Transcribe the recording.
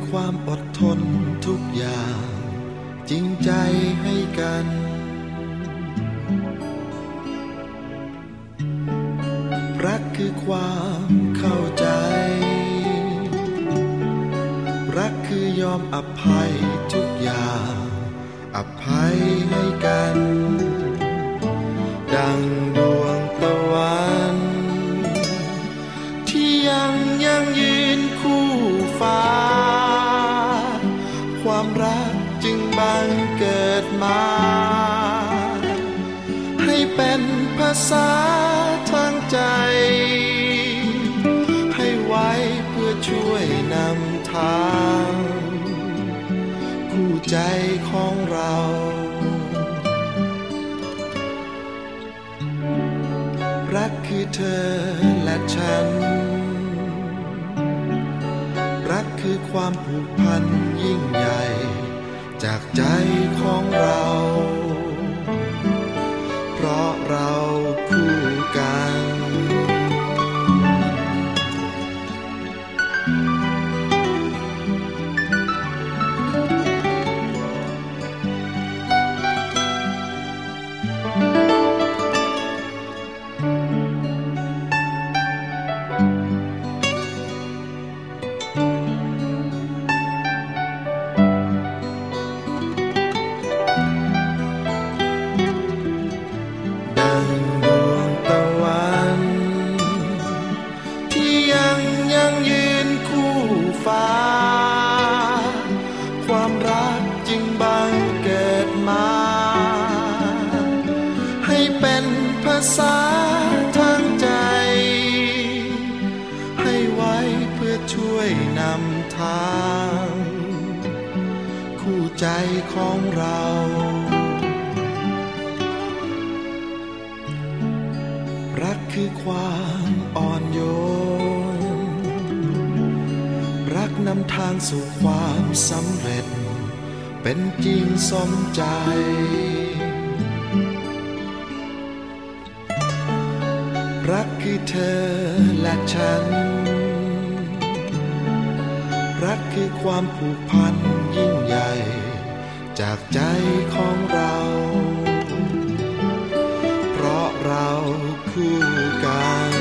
ความอดทนทุกอย่างจริงใจให้กันรักคือความเข้าใจรักคือยอมอภัยทุกอย่างอภัยให้กันดังดวงตะวันที่ยังยืนคู่ฟ้าความรักจึงบังเกิดมาให้เป็นภาษาทางใจให้ไว้เพื่อช่วยนำทางคู่ใจของเรารักคือเธอและฉันรักคือความผูกพันยิ่งใหญ่จากใจของเราเพราะเราคู่กันความรักจึงบังเกิดมาให้เป็นภาษาทางใจให้ไว้เพื่อช่วยนำทางคู่ใจของเรารักคือความอ่อนโยนรักนำทางสู่ความสำเร็จเป็นจริงสมใจรักคือเธอและฉันรักคือความผูกพันยิ่งใหญ่จากใจของเราเพราะเราคู่กัน